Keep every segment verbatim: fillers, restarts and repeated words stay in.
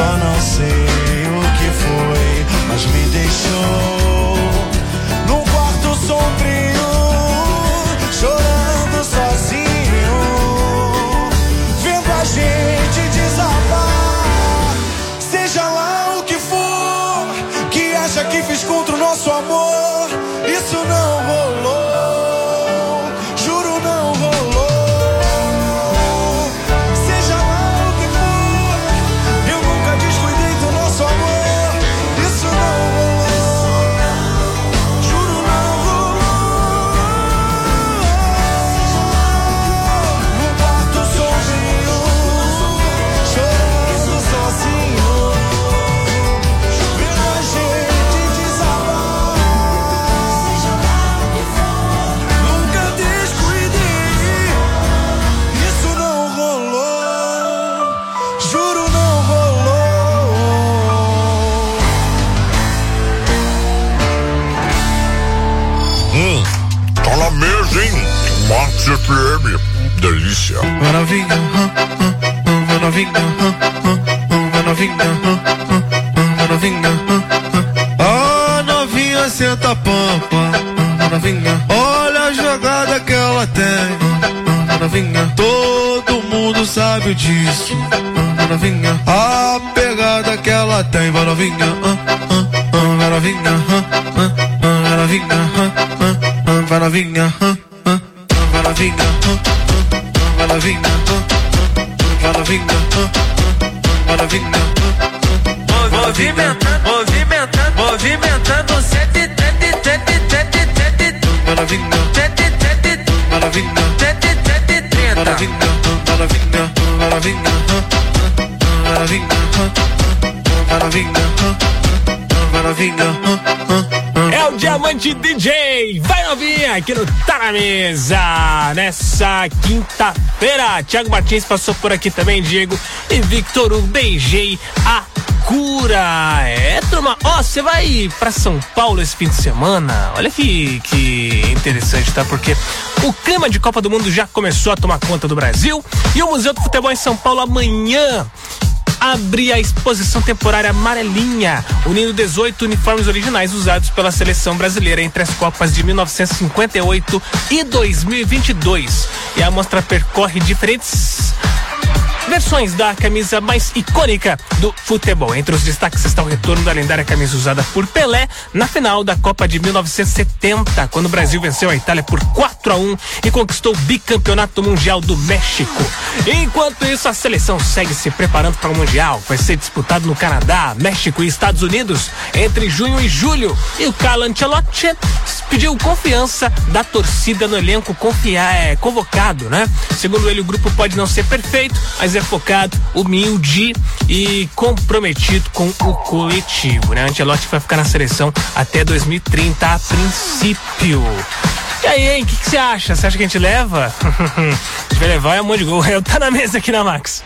Só não sei o que foi, mas me deixou num quarto sombrio, chorando sozinho, vendo a gente desabar. Seja lá o que for que acha que fiz contra o nosso amor, isso não rolou, juro não rolou. Seja lá o que for, eu nunca descuidei do nosso amor, isso não rolou, juro não rolou. No quarto sombrio, chorando sozinho, vendo a gente desabar. Nunca descuidei, isso não rolou, juro não rolou. Hum, tá na mesa, hein? Max F M, delícia. Maravilha, maravilha, maravilha, maravilha. Ah, novinha, senta a pampa, maravilha. Olha a jogada que ela tem, maravilha. Todo mundo sabe disso, maravilha. A pegada que ela tem, maravilha, maravilha, maravilha, maravilha, maravilha, maravilha, maravilha, maravilha. Movimentando, movimentando, movimentando o sete, sete, sete, sete, sete, Maravilha, sete, sete, maravilha, sete, sete, trinta. maravilha, maravilha, maravilha, maravilha, maravilha, maravilha. É o Diamante D J, vai novinha, aqui no Tá Na Mesa, nessa quinta-feira. Thiago Martins passou por aqui também, Diego e Victor, o beijei a cura. É, turma, ó, você vai pra São Paulo esse fim de semana? Olha que, que interessante, tá? Porque o clima de Copa do Mundo já começou a tomar conta do Brasil e o Museu do Futebol em São Paulo amanhã abre a exposição temporária amarelinha, unindo dezoito uniformes originais usados pela seleção brasileira entre as Copas de mil novecentos e cinquenta e oito e dois mil e vinte e dois. E a mostra percorre diferentes versões da camisa mais icônica do futebol. Entre os destaques está o retorno da lendária camisa usada por Pelé na final da Copa de mil novecentos e setenta, quando o Brasil venceu a Itália por quatro a um e conquistou o bicampeonato mundial do México. Enquanto isso, a seleção segue se preparando para o Mundial. Vai ser disputado no Canadá, México e Estados Unidos entre junho e julho. E o Carlo Ancelotti pediu confiança da torcida no elenco confiar, é, convocado, né? Segundo ele, o grupo pode não ser perfeito, mas é focado, humilde e comprometido com o coletivo, né? Ancelotti vai ficar na seleção até dois mil e trinta a princípio. E aí, hein? O que você acha? Você acha que a gente leva? A gente vai levar é um monte de gol. Eu Tá Na Mesa aqui na Max.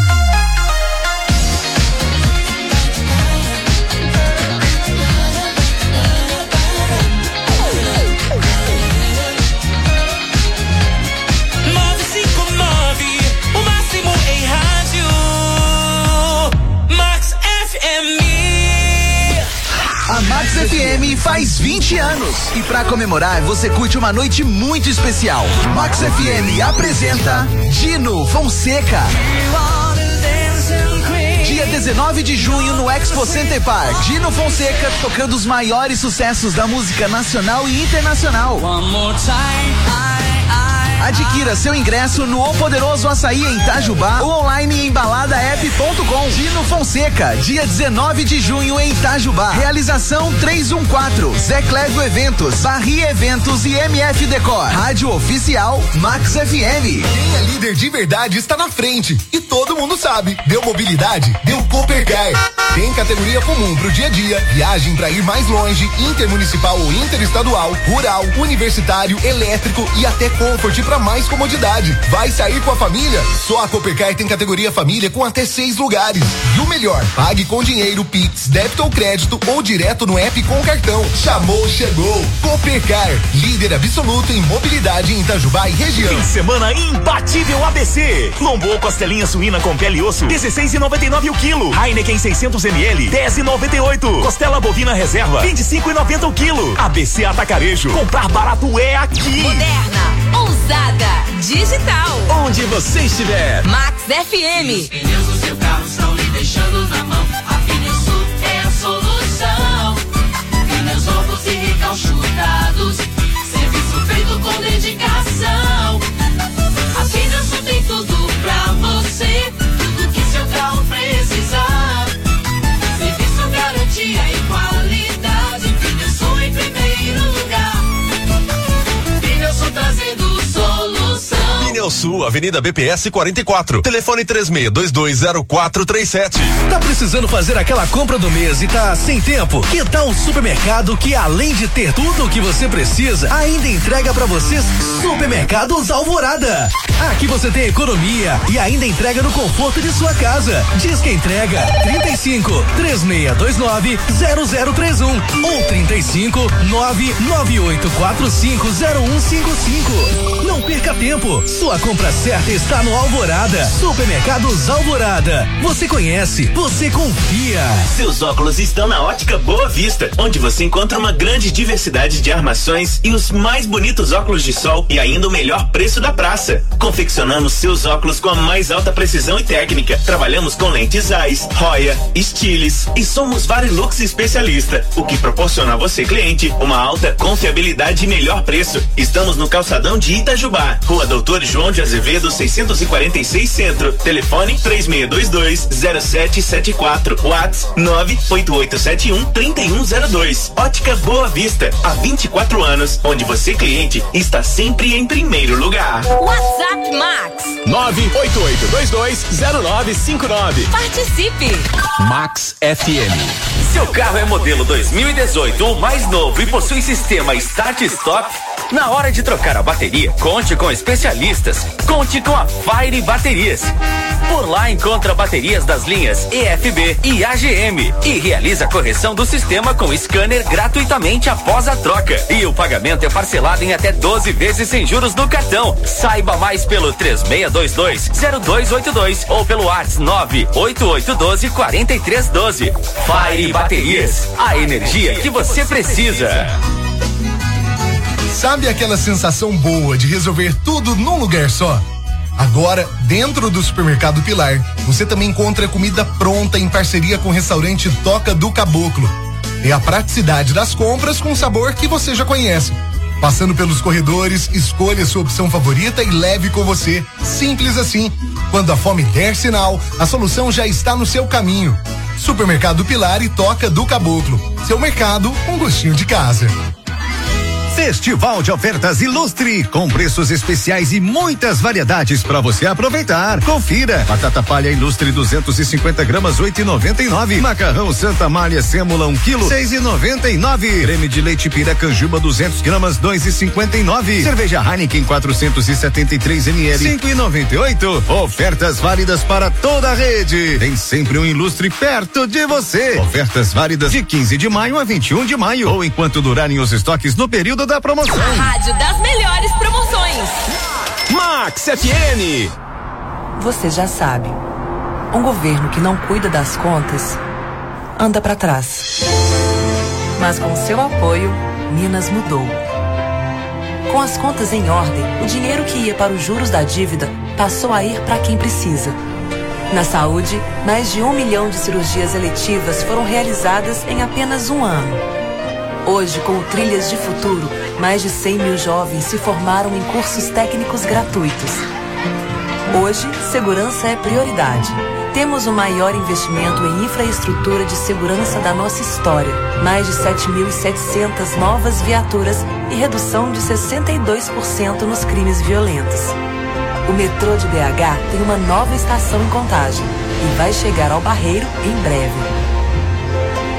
A Max F M faz vinte anos e pra comemorar você curte uma noite muito especial. Max F M apresenta Dino Fonseca. Dia dezenove de junho no Expo Center Park. Dino Fonseca tocando os maiores sucessos da música nacional e internacional. Adquira seu ingresso no O Poderoso Açaí em Itajubá ou online em balada app ponto com. Dino Fonseca, dia dezenove de junho em Itajubá. Realização três um quatro, Zé Clébio Eventos, Barri Eventos e M F Decor. Rádio Oficial Max F M. Quem é líder de verdade está na frente e todo mundo sabe. Deu mobilidade, deu Coopercar. Tem categoria comum pro dia a dia, viagem pra ir mais longe, intermunicipal ou interestadual, rural, universitário, elétrico e até Comfort pra mais comodidade. Vai sair com a família? Só a Coopercar tem categoria família com até seis lugares. E o melhor, pague com dinheiro, Pix, débito ou crédito ou direto no app com cartão. Chamou, chegou. Coopercar, líder absoluto em mobilidade em Itajubá e região. Fim de semana imbatível A B C. Lombo ou costelinha suína com pele e osso, dezesseis e noventa e nove o quilo. Heineken seiscentos mililitros, dez e noventa e oito. Costela bovina reserva, vinte e cinco e noventa o quilo. A B C Atacarejo, comprar barato é aqui. Moderna, ousada, digital. Onde você estiver. Max F M. Os pneus do seu carro estão lhe deixando na mão. A Pneusul é a solução. Pneus novos e recalchutados. Serviço feito com dedicação. A Pneusul tem tudo pra você. Tudo que seu carro precisar. Serviço, garantia e qualidade. Pneusul em primeiro lugar. Pneusul trazendo solução. Pneusul, Avenida B P S quarenta e quatro. Telefone três seis dois dois zero quatro três sete. Tá precisando fazer aquela compra do mês e tá sem tempo? Que tal um supermercado que, além de ter tudo o que você precisa, ainda entrega pra vocês? Supermercados Alvorada. Aqui você tem economia e ainda entrega no conforto de sua casa. Diz que entrega trinta e cinco, três seis dois nove, zero zero três um ou trinta e cinco, nove nove oito quatro cinco zero um cinco cinco. Não perca tempo. Sua compra certa está no Alvorada. Supermercados Alvorada. Você conhece, você confia. Seus óculos estão na Ótica Boa Vista, onde você encontra uma grande diversidade de armações e os mais bonitos óculos de sol e ainda o melhor preço da praça. Confeccionamos seus óculos com a mais alta precisão e técnica. Trabalhamos com lentes Zeiss, Roya, Stiles e somos Varilux especialista, o que proporciona a você, cliente, uma alta confiabilidade e melhor preço. Estamos no calçadão de Itajubá, Rua Doutor João de Azevedo, seiscentos e quarenta e seis Centro. Telefone três seis dois dois zero sete sete quatro. WhatsApp nove oito oito sete um, três um zero dois. Ótica Boa Vista, há vinte e quatro anos, onde você, cliente, está sempre em primeiro lugar. WhatsApp Max nove oito oito dois dois zero nove cinco nove. Participe. Max F M. Seu carro é modelo dois mil e dezoito ou mais novo e possui sistema Start Stop? Na hora de trocar a bateria, conte com especialistas. Conte com a Fire Baterias. Por lá encontra baterias das linhas E F B e A G M e realiza a correção do sistema com scanner gratuitamente após a troca. E o pagamento é parcelado em até doze vezes sem juros no cartão. Saiba mais pelo três seis dois dois zero dois oito dois ou pelo WhatsApp nove oito oito um dois quatro três um dois. Fire Baterias, a energia que você precisa. Sabe aquela sensação boa de resolver tudo num lugar só? Agora, dentro do Supermercado Pilar, você também encontra comida pronta em parceria com o restaurante Toca do Caboclo. É a praticidade das compras com sabor que você já conhece. Passando pelos corredores, escolha sua opção favorita e leve com você. Simples assim. Quando a fome der sinal, a solução já está no seu caminho. Supermercado Pilar e Toca do Caboclo. Seu mercado com gostinho de casa. Festival de Ofertas Ilustre, com preços especiais e muitas variedades para você aproveitar. Confira: batata palha Ilustre duzentos e cinquenta gramas, oito e noventa e nove. Macarrão Santa Malha Sêmula um quilo, seis e noventa e nove. Creme de leite Piracanjuba duzentos gramas, dois e cinquenta e nove. Cerveja Heineken quatrocentos e setenta e três mililitros, cinco e noventa e oito. Ofertas válidas para toda a rede. Tem sempre um Ilustre perto de você. Ofertas válidas de quinze de maio a vinte e um de maio ou enquanto durarem os estoques no período da promoção. A rádio das melhores promoções. Max F M. Você já sabe, um governo que não cuida das contas anda pra trás. Mas com seu apoio, Minas mudou. Com as contas em ordem, o dinheiro que ia para os juros da dívida passou a ir para quem precisa. Na saúde, mais de um milhão de cirurgias eletivas foram realizadas em apenas um ano. Hoje, com o Trilhas de Futuro, mais de cem mil jovens se formaram em cursos técnicos gratuitos. Hoje, segurança é prioridade. Temos o maior investimento em infraestrutura de segurança da nossa história. Mais de sete mil e setecentas novas viaturas e redução de sessenta e dois por cento nos crimes violentos. O metrô de B H tem uma nova estação em Contagem e vai chegar ao Barreiro em breve.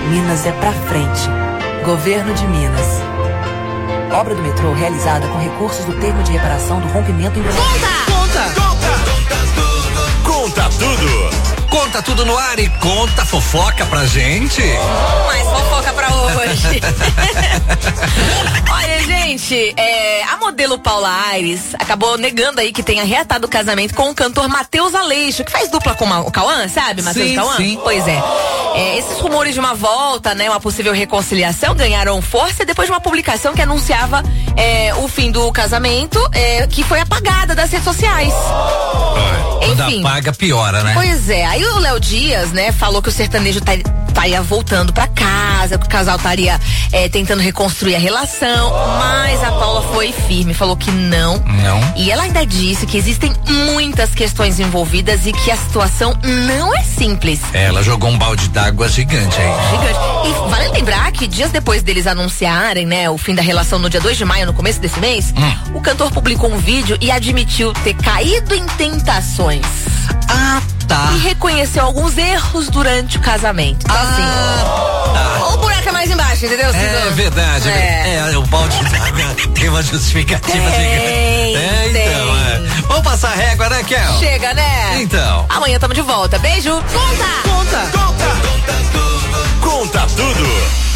Minas é pra frente. Governo de Minas. Obra do metrô realizada com recursos do termo de reparação do rompimento em... Conta! Conta! Conta! Conta tudo! Conta tudo no ar e conta fofoca pra gente. Mais fofoca pra hoje. Olha, gente, é, a modelo Paula Aires acabou negando aí que tenha reatado o casamento com o cantor Matheus Aleixo, que faz dupla com o Cauã, sabe? Matheus Cauã? Sim. Pois é. é. Esses rumores de uma volta, né, uma possível reconciliação ganharam força depois de uma publicação que anunciava é, o fim do casamento, é, que foi apagada das redes sociais. Enfim. Quando apaga, piora, né? Pois é. Aí o Léo Dias, né, falou que o sertanejo tá, estaria voltando pra casa, que o casal estaria é, tentando reconstruir a relação, mas a Paula foi firme, falou que não. Não. E ela ainda disse que existem muitas questões envolvidas e que a situação não é simples. É, ela jogou um balde d'água gigante aí. Gigante. E vale lembrar que dias depois deles anunciarem, né, o fim da relação no dia dois de maio, no começo desse mês, hum. o cantor publicou um vídeo e admitiu ter caído em tentações. Ah, tá. E reconheceu alguns erros durante o casamento. Então, ah, assim, tá. O buraco é mais embaixo, entendeu? É verdade. É, é o balde tem uma justificativa tem, gigante. É, tem. então, é. Vamos passar a régua, né, Kel? Chega, né? Então. Amanhã tamo de volta. Beijo. Conta! Conta! Conta! Conta tudo! Conta tudo!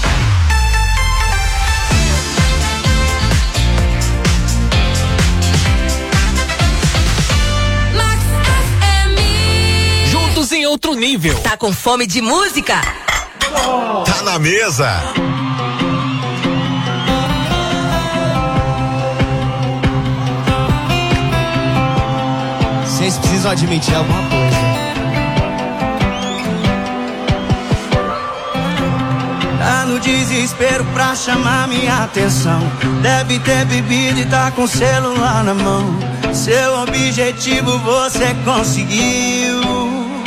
Em outro nível. Tá com fome de música? Tá na mesa. Vocês precisam admitir alguma coisa. Tá no desespero pra chamar minha atenção. Deve ter bebido e tá com o celular na mão. Seu objetivo você conseguiu.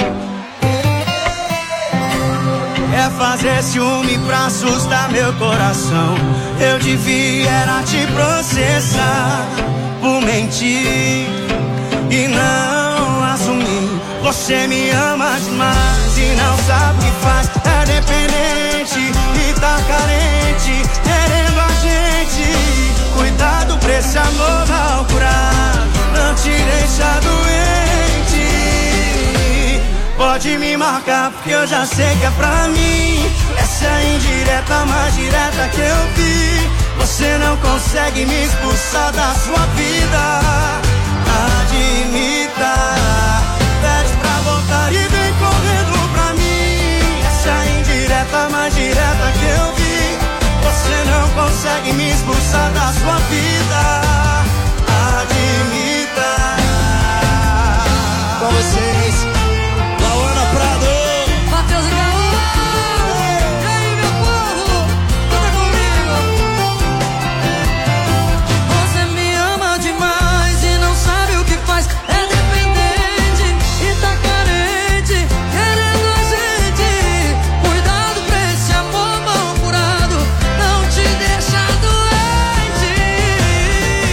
É fazer ciúme pra assustar meu coração. Eu devia era te processar por mentir e não assumir. Você me ama demais e não sabe o que faz. É dependente e tá carente, querendo a gente. Cuidado pra esse amor mal curado, não te deixa doente. Pode me marcar porque eu já sei que é pra mim. Essa é a indireta mais direta que eu vi. Você não consegue me expulsar da sua vida. Admita, pede pra voltar e vem correndo pra mim. Essa é a indireta mais direta que eu vi. Você não consegue me expulsar da sua vida. Admita. Com vocês, Matheus e Cauã. E aí, meu povo, canta comigo. Você me ama demais e não sabe o que faz. É dependente e tá carente, querendo a gente. Cuidado pra esse amor mal curado, não te deixa doente.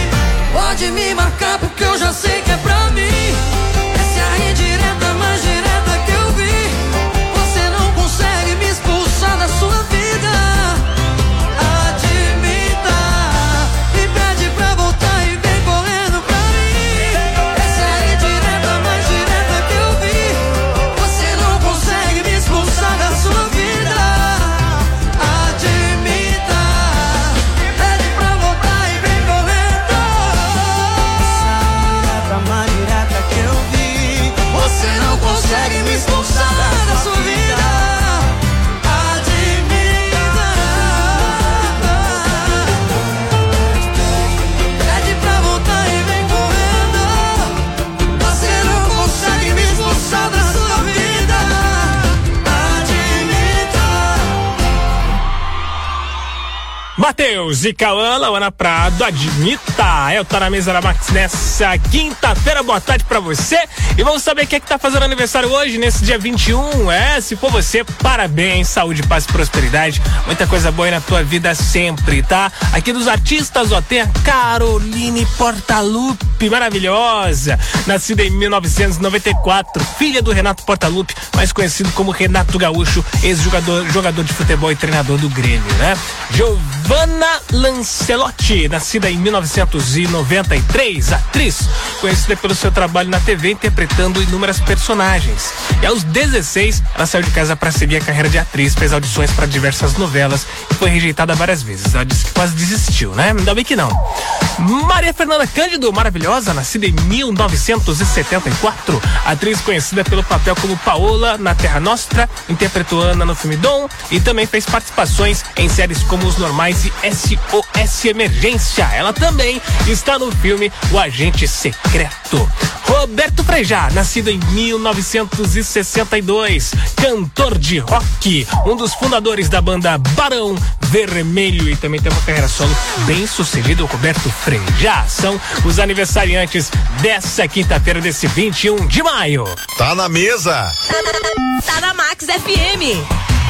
Matheus e Cauã, Lauana Prado, admita. É o Tá na Mesa da Max nessa quinta-feira. Boa tarde pra você. E vamos saber quem é que tá fazendo aniversário hoje, nesse dia vinte e um. É, se for você, parabéns, saúde, paz e prosperidade. Muita coisa boa aí na tua vida sempre, tá? Aqui dos artistas, ó, tem a Caroline Portaluppi, maravilhosa. Nascida em mil novecentos e noventa e quatro, filha do Renato Portaluppi, mais conhecido como Renato Gaúcho, ex-jogador jogador de futebol e treinador do Grêmio, né? Giovanna Lancelotti, nascida em mil novecentos e noventa e três, atriz, conhecida pelo seu trabalho na T V interpretando inúmeras personagens. E aos dezesseis, ela saiu de casa para seguir a carreira de atriz, fez audições para diversas novelas e foi rejeitada várias vezes. Ela disse que quase desistiu, né? Ainda bem que não. Maria Fernanda Cândido, maravilhosa, nascida em mil novecentos e setenta e quatro, atriz conhecida pelo papel como Paola na Terra Nostra, interpretou Ana no filme Dom e também fez participações em séries como Os Normais e S O S Emergência. Ela também está no filme O Agente Secreto. Roberto Frejá, nascido em mil novecentos e sessenta e dois, cantor de rock, um dos fundadores da banda Barão Vermelho e também tem uma carreira solo bem sucedida. O Roberto Frejá são os aniversariantes dessa quinta-feira, desse vinte e um de maio. Tá na mesa. Tá na Max F M.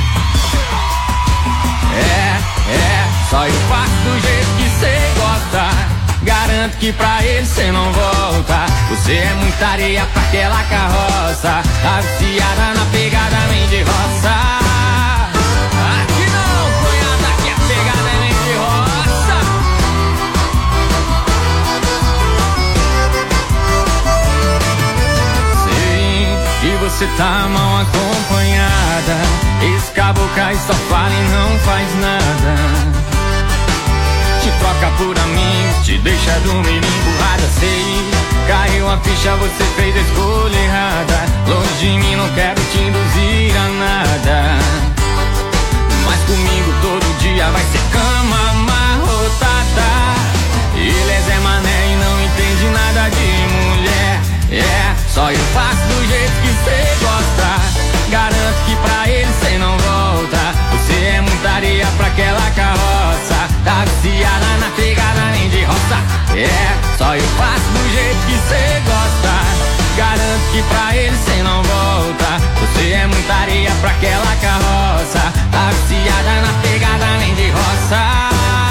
É, é, só eu faço do jeito que cê gosta. Garanto que pra ele cê não volta. Você é muita areia pra aquela carroça, tá viciada na pegada nem de roça. Aqui não, cunhada, que a pegada é nem de roça. Sim, e você tá mal acompanhada. Esse caboclo cai, só fala e não faz nada. Te troca por amigos, te deixa dormir emburrada. Sei, caiu a ficha, você fez a escolha errada. Longe de mim, não quero te induzir a nada. Mas comigo todo dia vai ser cama amarrotada. Ele é Zé Mané e não entende nada de mulher. É, só eu faço do jeito que cê gosta. Garanto que pra ele cê não volta. Você é muita areia pra aquela carroça, tá viciada na pegada nem de roça. É, só eu faço do jeito que cê gosta. Garanto que pra ele cê não volta. Você é muita areia pra aquela carroça, tá viciada na pegada nem de roça.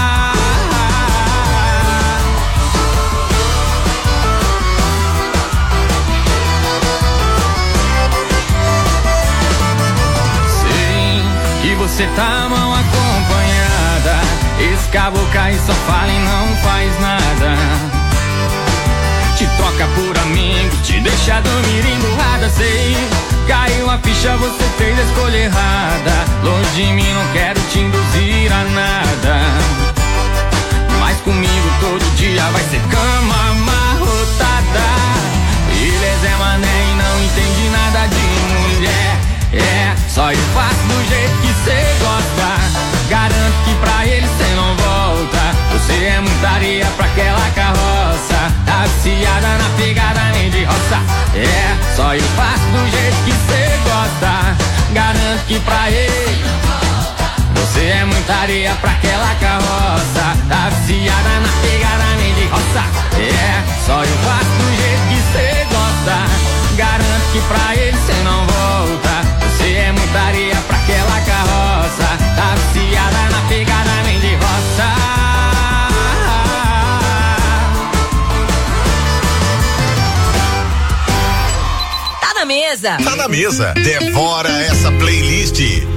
Você tá mal acompanhada. Esse caboclo cai, só fala e não faz nada. Te troca por amigos, te deixa dormir emburrada. Sei, caiu a ficha, você fez a escolha errada. Longe de mim, não quero te induzir a nada. Mas comigo todo dia vai ser cama amarrotada. Ele é Zé Mané e não entende nada de mulher. É, só eu faço do jeito que cê gosta. Garanto que pra ele cê não volta. Você é muita areia pra aquela carroça, tá viciada na pegada nem de roça. É, só eu faço do jeito que cê gosta. Garanto que pra ele você é muita areia pra aquela carroça, tá viciada na pegada nem de roça. É, só eu faço do jeito que cê gosta. Garanto que pra ele cê não volta. Você é muita areia pra aquela carroça, tá viciada na pegada nem de roça. Tá na mesa. Tá na mesa. Devora essa playlist.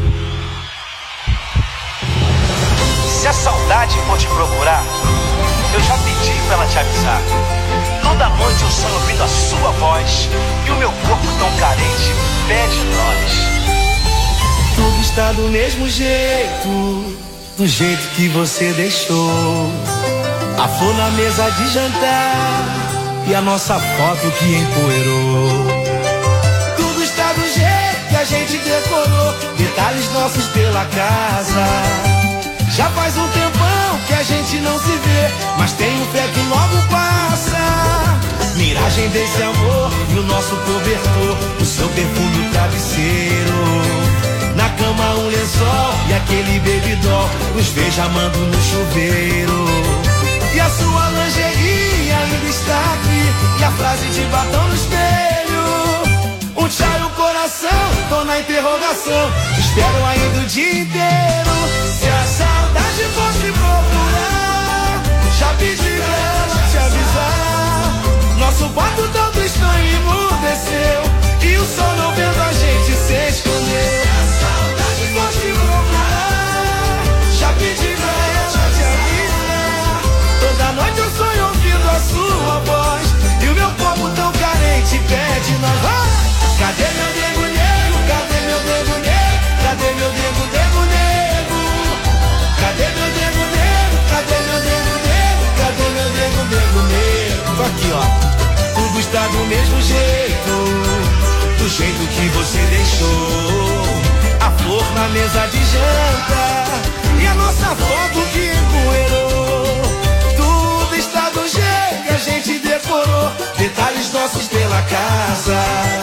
Se a saudade for te procurar, eu já pedi pra ela te avisar. Toda noite eu sonho ouvindo a sua voz e o meu corpo tão carente pede nós. Tudo está do mesmo jeito, do jeito que você deixou. A flor na mesa de jantar e a nossa foto que empoeirou. Tudo está do jeito que a gente decorou, detalhes nossos pela casa. Já faz um tempão que a gente não se vê, mas tenho fé que logo passa. Miragem desse amor e o nosso cobertor, o seu perfume, o travesseiro. Na cama um lençol e aquele aquele baby doll nos veja amando no chuveiro. E a sua lingerie ainda está aqui, e a frase de batom no espelho. Um tchau e um coração, tô na interrogação, espero ainda o dia inteiro. Se a saudade for te procurar, já pedi pra ela te avisar. Nosso quarto tanto estranho emudeceu, e o sol não vendo a gente se esconder. Se a saudade for te procurar, já pedi pra ela te avisar. Toda noite eu sonho ouvindo a sua voz, e o meu corpo tão carente pede nós. Cadê meu nego nego? Cadê meu nego nego? Cadê meu nego nego nego? Cadê meu nego nego? Cadê meu nego nego? Cadê meu nego nego nego? Tô aqui, ó. Tudo está do mesmo jeito, do jeito que você deixou. A flor na mesa de janta e a nossa foto que empoeirou. Tudo está do jeito que a gente decorou, detalhes nossos pela casa.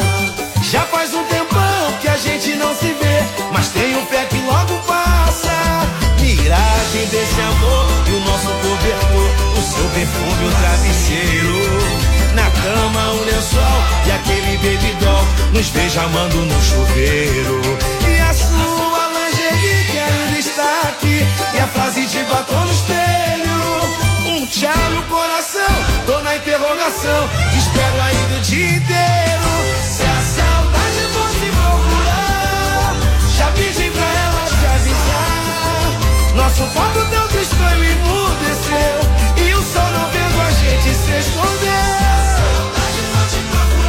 Já faz um tempão que a gente não se vê, mas tenho fé que logo passa. Miragem desse amor e o nosso cobertor, o seu perfume, o travesseiro. Na cama o lençol e aquele baby doll nos veja amando no chuveiro. E a sua lingerie que ainda está aqui, e a frase de batom no espelho. Um tchau no coração, tô na interrogação, espero ainda o dia inteiro. Se a saudade for te procurar, já pedi pra ela te avisar. Nosso quarto tanto estranho emudeceu, e o sol não vendo a gente se esconder. Saudade for te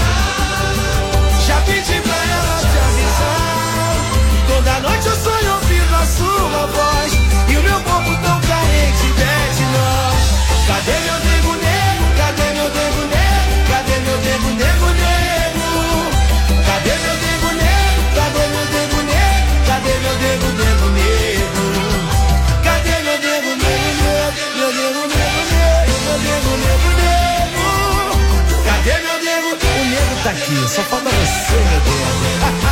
procurar, já pedi pra ela te avisar. Toda noite eu sonho ouvindo a sua voz, e o meu corpo tão carente pede nós. Cadê meu nego nego? Cadê meu nego nego? Cadê meu nego nego nego? Cadê meu nego nego? Cadê meu nego nego? Cadê meu nego nego nego? Cadê meu nego nego nego? Meu nego nego nego? Meu nego nego nego? Cadê meu nego? O nego tá aqui, só falta você, meu Deus.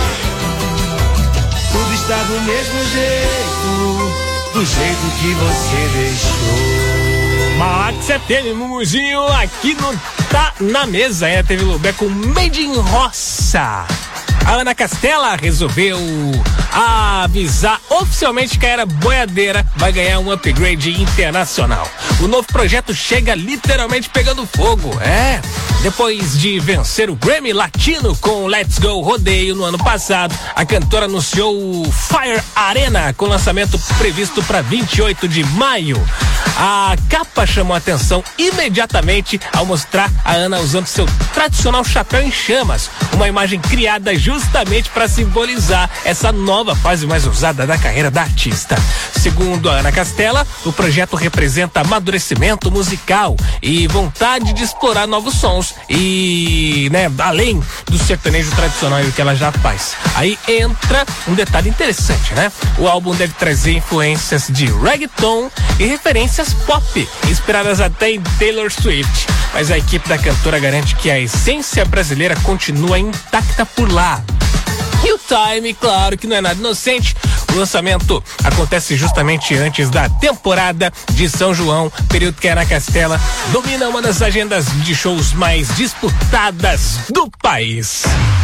Tudo está do mesmo jeito, do jeito que você deixou. Max F M, Mumuzinho, aqui no Tá na Mesa, é, teve Lubé com Made in Roça. A Ana Castela resolveu avisar oficialmente que a Era Boiadeira vai ganhar um upgrade internacional. O novo projeto chega literalmente pegando fogo, é. Depois de vencer o Grammy Latino com Let's Go Rodeio no ano passado, a cantora anunciou o Fire Arena com lançamento previsto para vinte e oito de maio. A capa chamou a atenção imediatamente ao mostrar a Ana usando seu tradicional chapéu em chamas, uma imagem criada justamente para simbolizar essa nova fase mais ousada da carreira da artista. Segundo a Ana Castela, o projeto representa amadurecimento musical e vontade de explorar novos sons e, né, além do sertanejo tradicional e o que ela já faz. Aí entra um detalhe interessante, né? O álbum deve trazer influências de reggaeton e referências pop, inspiradas até em Taylor Swift. Mas a equipe da cantora garante que a essência brasileira continua intacta por lá. E o time, claro que não é nada inocente. O lançamento acontece justamente antes da temporada de São João, período que a Ana Castela domina uma das agendas de shows mais disputadas do país.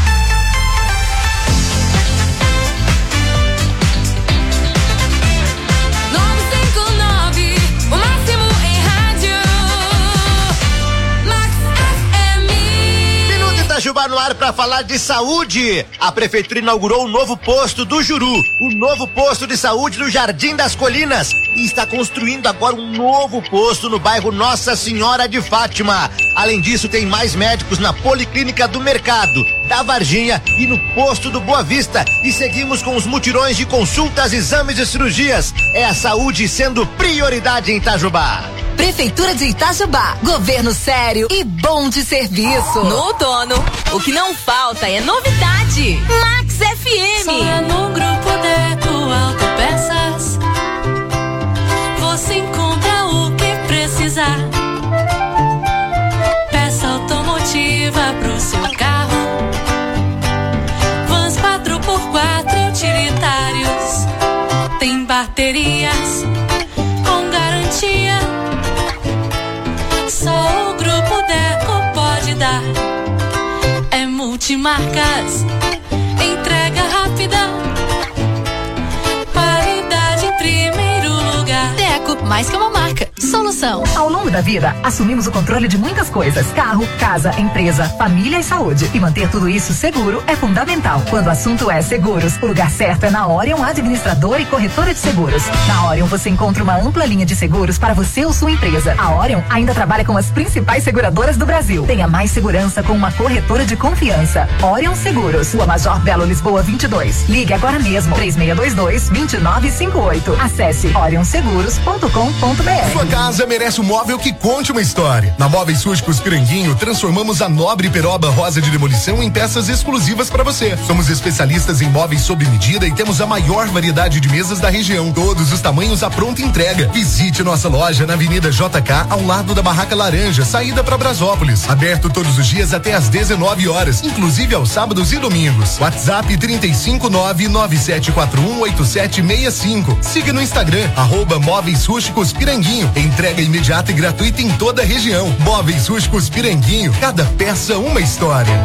Itajubá no ar para falar de saúde. A prefeitura inaugurou um novo posto do Juru, o novo posto de saúde do Jardim das Colinas, e está construindo agora um novo posto no bairro Nossa Senhora de Fátima. Além disso, tem mais médicos na Policlínica do Mercado, da Varginha e no posto do Boa Vista. E seguimos com os mutirões de consultas, exames e cirurgias. É a saúde sendo prioridade em Itajubá. Prefeitura de Itajubá, governo sério e bom de serviço. No outono, o que não falta é novidade. Max F M. Só é no Grupo Deco Autopeças você encontra o que precisar. Peça automotiva pro seu carro, vans quatro por quatro utilitários, tem baterias com garantia. Só o Grupo Deco pode dar. É multimarcas, entrega rápida, qualidade em primeiro lugar. Deco, mais que uma marca, solução. Ao longo da vida, assumimos o controle de muitas coisas: carro, casa, empresa, família e saúde. E manter tudo isso seguro é fundamental. Quando o assunto é seguros, o lugar certo é na Orion Administradora e Corretora de Seguros. Na Orion você encontra uma ampla linha de seguros para você ou sua empresa. A Orion ainda trabalha com as principais seguradoras do Brasil. Tenha mais segurança com uma corretora de confiança. Orion Seguros, Rua Major Belo Lisboa vinte e dois. Ligue agora mesmo, três seis dois dois, dois nove cinco oito. Acesse orion seguros ponto com ponto b r. Sua casa merece um móvel que conte uma história. Na Móveis Rústicos Piranguinho, transformamos a nobre peroba rosa de demolição em peças exclusivas para você. Somos especialistas em móveis sob medida e temos a maior variedade de mesas da região. Todos os tamanhos à pronta entrega. Visite nossa loja na Avenida J K, ao lado da Barraca Laranja, saída para Brasópolis. Aberto todos os dias até às dezenove horas, inclusive aos sábados e domingos. WhatsApp trinta e cinco nove nove sete quatro um oito sete seis cinco. Siga no Instagram, arroba Móveis Rústicos Piranguinho. Entrega imediata e gratuita em toda a região. Móveis Rústicos Piranguinho, cada peça uma história.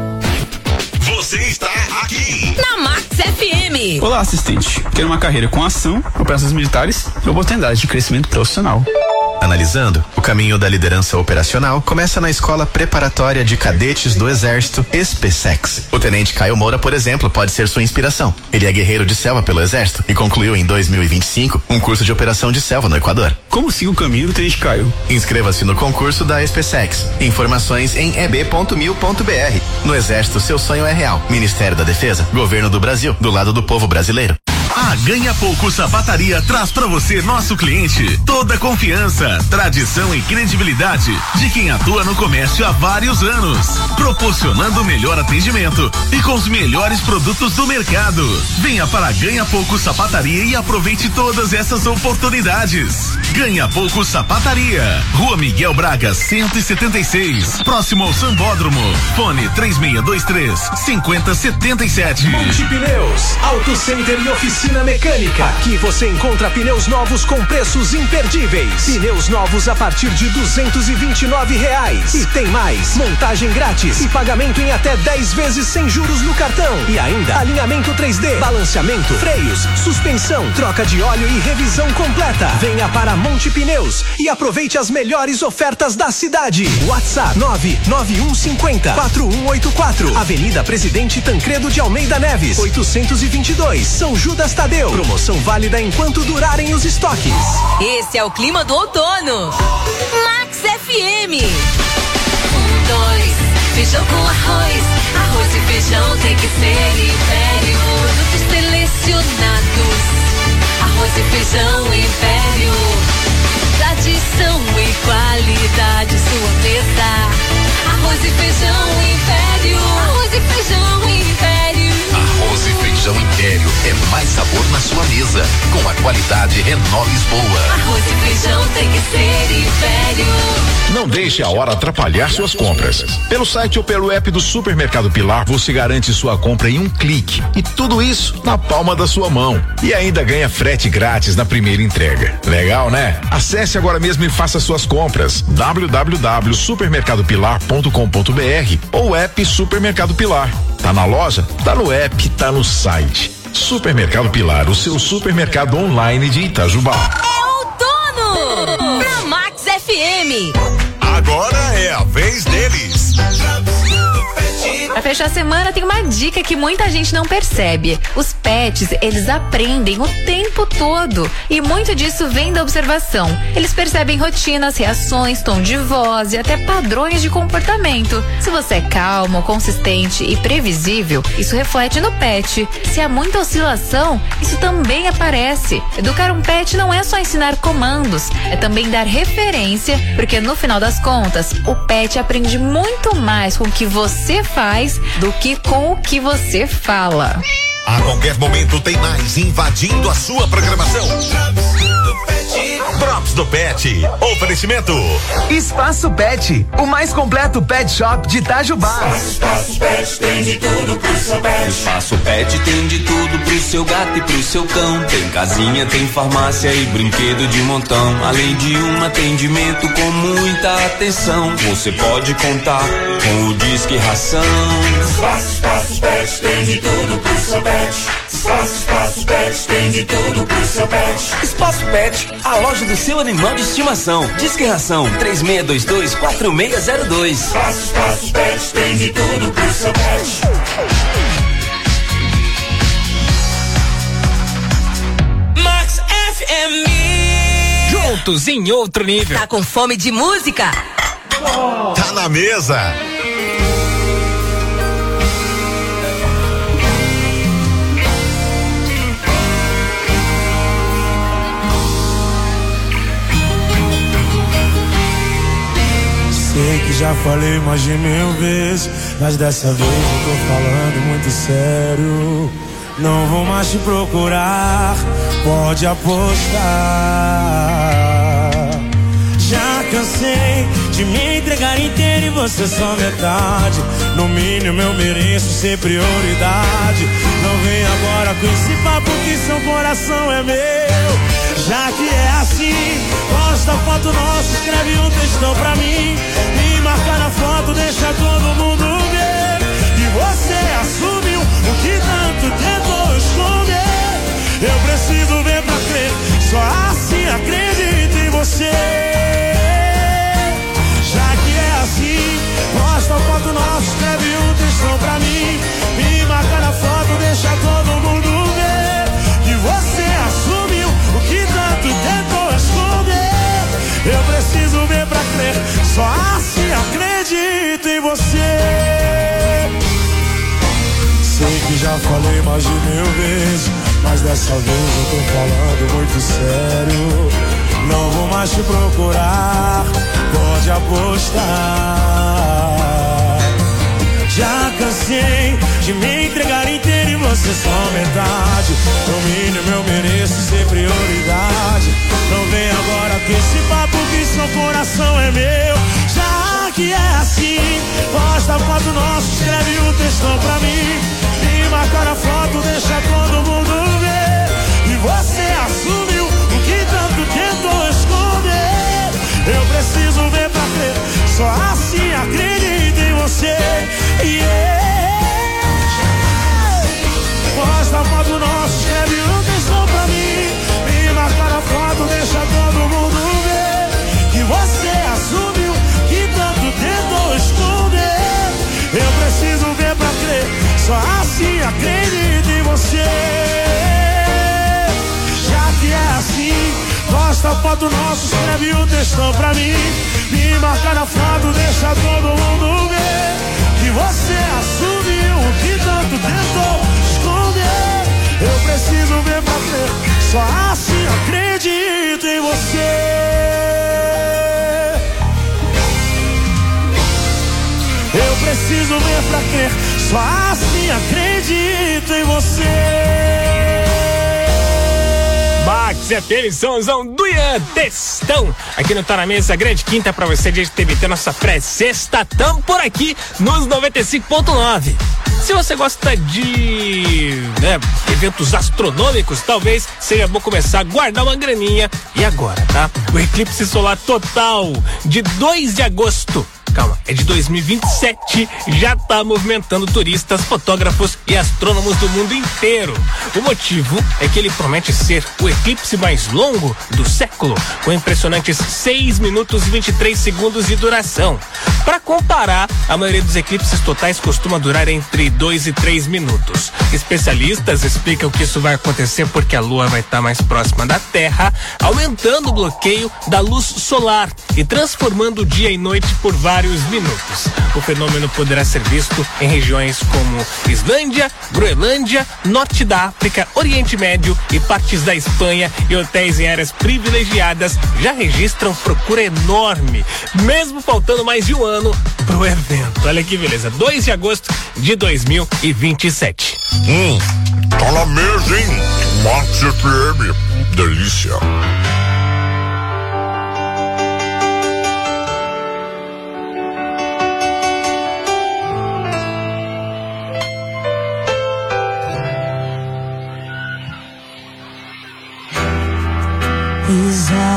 Você está aqui na Max F M. Olá, assistente. Quero uma carreira com ação, operações militares e oportunidades de crescimento profissional. Analisando, o caminho da liderança operacional começa na Escola Preparatória de Cadetes do Exército, ESPESEX. O Tenente Caio Moura, por exemplo, pode ser sua inspiração. Ele é guerreiro de selva pelo Exército e concluiu em dois mil e vinte e cinco um curso de operação de selva no Equador. Como siga o caminho do Tenente Caio? Inscreva-se no concurso da ESPESEX. Informações em e b ponto mil ponto b r. No Exército, seu sonho é real. Ministério da Defesa, Governo do Brasil, do lado do povo brasileiro. A Ganha Pouco Sapataria traz pra você, nosso cliente, toda a confiança, tradição e credibilidade de quem atua no comércio há vários anos, proporcionando o melhor atendimento e com os melhores produtos do mercado. Venha para a Ganha Pouco Sapataria e aproveite todas essas oportunidades. Ganha Pouco Sapataria, Rua Miguel Braga, cento e setenta e seis, próximo ao Sambódromo. Fone três seis dois três, cinco zero sete sete. Monte Pneus, Auto Center e Oficina Mecânica. Aqui você encontra pneus novos com preços imperdíveis. Pneus novos a partir de duzentos e vinte e nove reais. E tem mais: montagem grátis e pagamento em até dez vezes sem juros no cartão. E ainda alinhamento três D, balanceamento, freios, suspensão, troca de óleo e revisão completa. Venha para Monte Pneus e aproveite as melhores ofertas da cidade. WhatsApp nove nove um cinco zero, quatro um oito quatro. Avenida Presidente Tancredo de Almeida Neves, oitocentos e vinte e dois, São Judas Tadeu. Promoção válida enquanto durarem os estoques. Esse é o clima do outono. Max F M. Um, dois, feijão com arroz. Arroz e feijão tem que ser Império. Produtos selecionados. Arroz e feijão Império. Tradição e qualidade, sua mesa. Arroz e feijão Império. Arroz e feijão Império. Arroz e feijão Império é mais sabor na sua mesa, com a qualidade Renault Lisboa. Arroz e feijão tem que ser Império. Não deixe a hora atrapalhar suas compras. Pelo site ou pelo app do Supermercado Pilar, você garante sua compra em um clique. E tudo isso na palma da sua mão. E ainda ganha frete grátis na primeira entrega. Legal, né? Acesse agora mesmo e faça suas compras. w w w ponto supermercado pilar ponto com ponto b r ou app Supermercado Pilar. Tá na loja? Tá no app, tá no site. Supermercado Pilar, o seu supermercado online de Itajubá. É outono! Na Max F M. Agora é a vez deles. Pra fechar a semana, tem uma dica que muita gente não percebe. Os pets, eles aprendem o tempo todo. E muito disso vem da observação. Eles percebem rotinas, reações, tom de voz e até padrões de comportamento. Se você é calmo, consistente e previsível, isso reflete no pet. Se há muita oscilação, isso também aparece. Educar um pet não é só ensinar comandos, é também dar referência, porque no final das contas, o pet aprende muito mais com o que você faz do que com o que você fala. A qualquer momento tem mais invadindo a sua programação. Drops Drops do Pet. Oferecimento. Espaço Pet, o mais completo pet shop de Itajubá. Espaço Pet tem de tudo pro seu pet. Espaço Pet tem de tudo pro seu gato e pro seu cão. Tem casinha, tem farmácia e brinquedo de montão. Além de um atendimento com muita atenção. Você pode contar com o Disque Ração. Espaço, Espaço Pet tem de tudo pro seu pet. Espaço, Espaço Pet tem de tudo pro seu pet. Espaço Pet, a loja do seu animal de estimação. Disque Ração três seis dois dois, quatro seis zero dois. Espaço, Espaço Pet tem de tudo pro seu pet. Max F M. Juntos em outro nível. Tá com fome de música? Tá na mesa. Sei que já falei mais de mil vezes, mas dessa vez eu tô falando muito sério. Não vou mais te procurar, pode apostar. Já cansei de me entregar inteiro e você só metade. No mínimo eu mereço ser prioridade. Não vem agora com esse papo que seu coração é meu. Já que é assim, posta foto nossa, escreve um textão pra mim. Me marca na foto, deixa todo mundo ver que você assumiu o que tanto tentou esconder. Eu preciso ver pra crer, só assim acredito em você. Já que é assim, posta foto nossa, escreve um textão pra mim. Me marca na foto, deixa todo mundo ver que você assumiu o que tanto tentou esconder. Eu preciso ver pra crer, só assim acredito em você. Sei que já falei mais de mil vezes, mas dessa vez eu tô falando muito sério. Não vou mais te procurar, pode apostar. Já cansei de me entregar inteiro e você só metade. No mínimo eu mereço ser prioridade. Não vem agora com esse papo que seu coração é meu. Já que é assim, posta a foto nossa, escreve um textão pra mim. Me marca na foto, deixa todo mundo ver e você assumiu o que tanto tentou esconder. Eu preciso ver pra crer, só assim acredito em você. Yeah. Posta a foto nossa, escreve um textão pra mim. Me marca na foto, deixa todo mundo ver que você assumiu que tanto tentou esconder. Eu preciso ver pra crer, só assim acredito em você. Já que é assim, posta a foto nossa, escreve um textão pra mim. Me marca na foto, deixa todo mundo ver que você assumiu o que tanto tentou esconder. Eu preciso ver pra crer, só assim acredito em você. Eu preciso ver pra crer, só assim acredito em você. Max F M, somzão do Ian, textão. Aqui no Tá Na Mesa, grande quinta pra você, dia de T V T, nossa pré-sexta. Tamo por aqui nos noventa e cinco ponto nove. Se você gosta de né, eventos astronômicos, talvez seja bom começar a guardar uma graninha. E agora, tá? O eclipse solar total de dois de agosto. Calma, é de dois mil e vinte e sete, já tá movimentando turistas, fotógrafos e astrônomos do mundo inteiro. O motivo é que ele promete ser o eclipse mais longo do século, com impressionantes seis minutos e vinte e três segundos de duração. Para comparar, a maioria dos eclipses totais costuma durar entre dois e três minutos. Especialistas explicam que isso vai acontecer porque a Lua vai estar mais próxima da Terra, aumentando o bloqueio da luz solar e transformando dia e noite por vários minutos. O fenômeno poderá ser visto em regiões como Islândia, Groenlândia, Norte da África, Oriente Médio e partes da Espanha, e hotéis em áreas privilegiadas já registram procura enorme, mesmo faltando mais de um ano pro evento. Olha que beleza, dois de agosto de dois mil e vinte e sete. Hum, tá na mesa, hein? Max F M, delícia.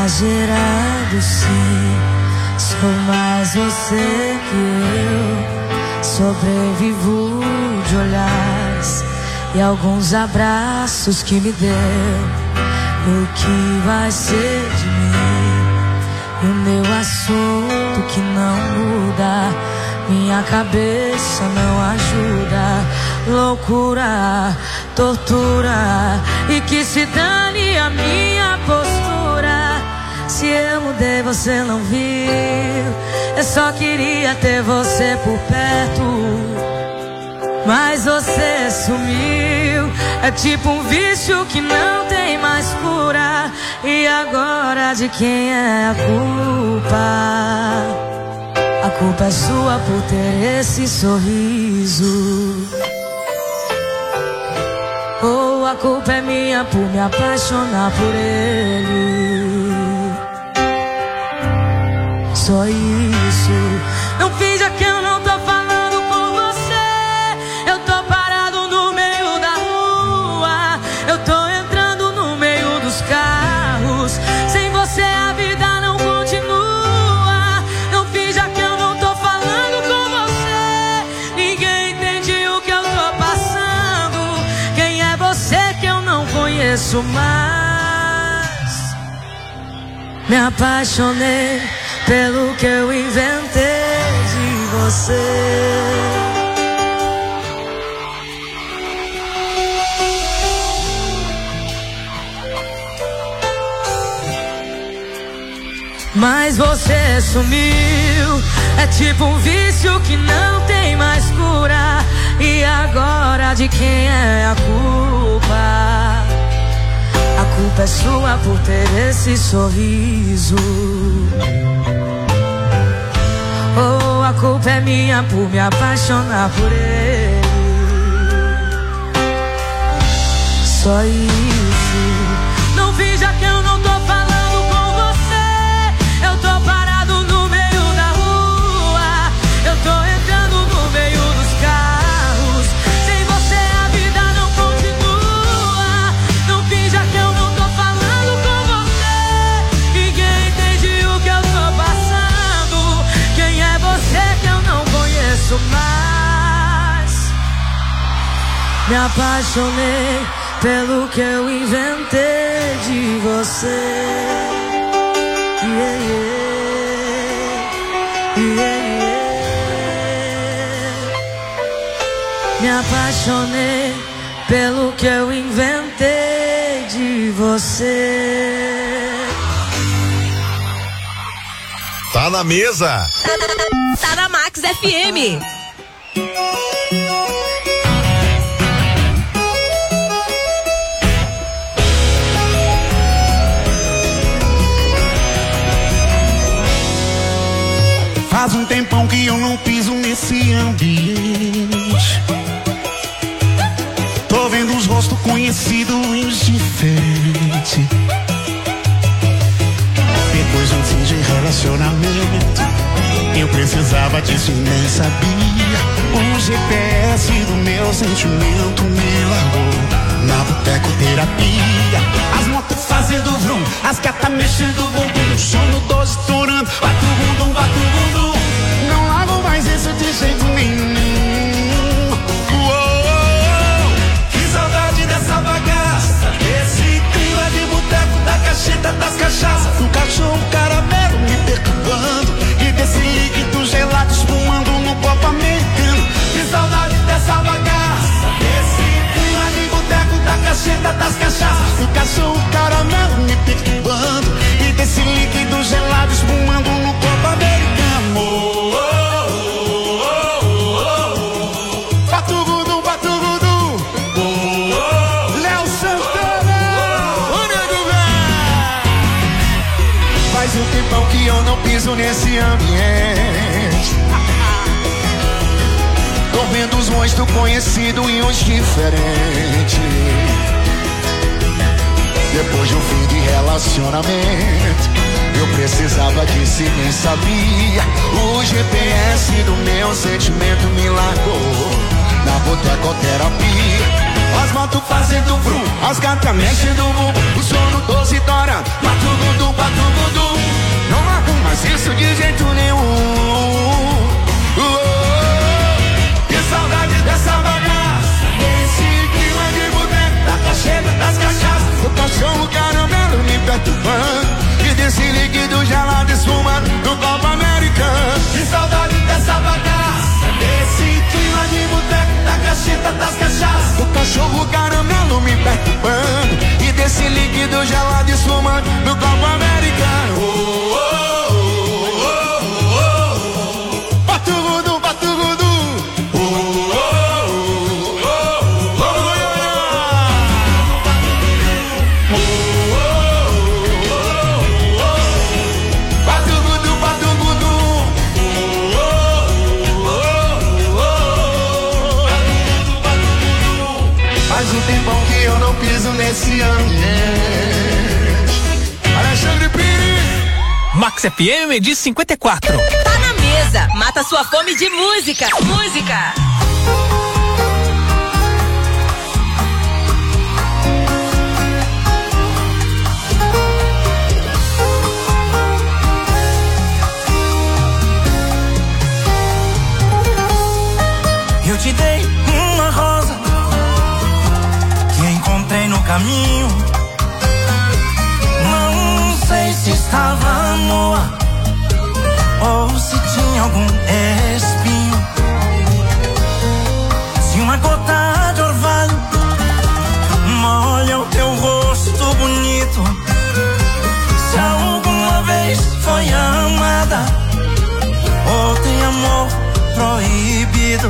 exagerado, sim. Sou mais você que eu. Sobrevivo de olhares e alguns abraços que me deu. O que vai ser de mim? E o meu assunto que não muda. Minha cabeça não ajuda. Loucura, tortura. E que se dane a minha postura. Se eu mudei você não viu. Eu só queria ter você por perto, mas você sumiu. É tipo um vício que não tem mais cura. E agora de quem é a culpa? A culpa é sua por ter esse sorriso. Ou a culpa é minha por me apaixonar por ele. Só isso. Não finja que eu não tô falando com você. Eu tô parado no meio da rua. Eu tô entrando no meio dos carros. Sem você a vida não continua. Não finja que eu não tô falando com você. Ninguém entende o que eu tô passando. Quem é você que eu não conheço mais? Me apaixonei pelo que eu inventei de você. Mas você sumiu. É tipo um vício que não tem mais cura. E agora de quem é a culpa? A culpa é sua por ter esse sorriso. Ou a culpa é minha por me apaixonar por ele. Só isso. Não finja que eu não tô falando com você. Eu tô parado no meio da rua. Eu tô entrando no meio dos carros. Sem você a vida não continua. Não finja que eu não tô falando com você. Ninguém entende o que eu tô passando. Quem é você que eu não conheço mais? Me apaixonei pelo que eu inventei de você. Yeah, yeah. Yeah, yeah. Me apaixonei pelo que eu inventei de você. Tá na mesa. Tá na Max F M. Faz um tempão que eu não piso nesse ambiente. Tô vendo os rostos conhecidos e os diferentes. Depois de um fim de relacionamento, eu precisava disso e nem sabia. O G P S do meu sentimento me largou na boteco terapia. As motos fazendo vrum, as gatas mexendo o bumbum, o som do doze estourando, bate o bundum, bate o bundum. Não largo mais isso de jeito nenhum. Uou, que saudade dessa bagaça, desse clima de boteco, da cacheta, das cachaças, do cachorro caramelo me perturbando e desse líquido gelado espumando no copo americano. Que saudade dessa bagaça, desse clima de boteco, da cacheta, das cachaças, do cachorro caramelo me perturbando e desse líquido gelado espumando no copo americano. Oh, oh, oh, oh, oh. Batugudu, batugudu. Oh, oh. Léo Santana. Oh, nego velho. Faz um tempão que eu não piso nesse ambiente. Tô vendo os rostos conhecidos e os diferentes. Depois de um fim de relacionamento, eu precisava disso e nem sabia. O G P S do meu sentimento me largou na botecoterapia. as motos fazendo vrum, as gatas mexendo bum, o sono doce tora, batugudu, batugudu. Não arrumas isso de jeito nenhum. Oh, oh, oh. Que saudade dessa bagaça, desse clima de boteco, da cacheta, das cachaças, o cachorro caramelo me perturbando, e desse líquido gelado esfumando do Copa Americano. Que saudade dessa bagaça, desse clima de boteco, da cacheta, das cachaças, o cachorro caramelo me perturbando, e desse líquido gelado esfumando do Copa Americano. Oh, oh, oh, oh, oh, oh. Batugudu, batugudu. Oh, oh, oh, oh, oh, oh, oh, oh. Batugudu, batugudu. Oh, oh, oh, oh, oh. Faz um tempão que eu não piso nesse ambiente. Alexandre Pires. Max F M de cinquenta e quatro. Tá na mesa, mata sua fome de música. Música. Eu te dei uma rosa que encontrei no caminho. Não sei se estava boa ou se tinha algum espinho. Se uma gota de orvalho molha o teu rosto bonito, se alguma vez foi amada ou tem amor proibido.